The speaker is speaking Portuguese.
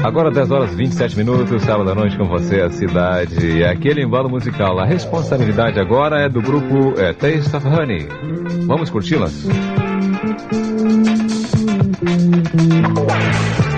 Agora 10 horas e 27 minutos, sábado à noite com você, a cidade e aquele embalo musical. A responsabilidade agora é do grupo Taste of Honey. Vamos curti-las?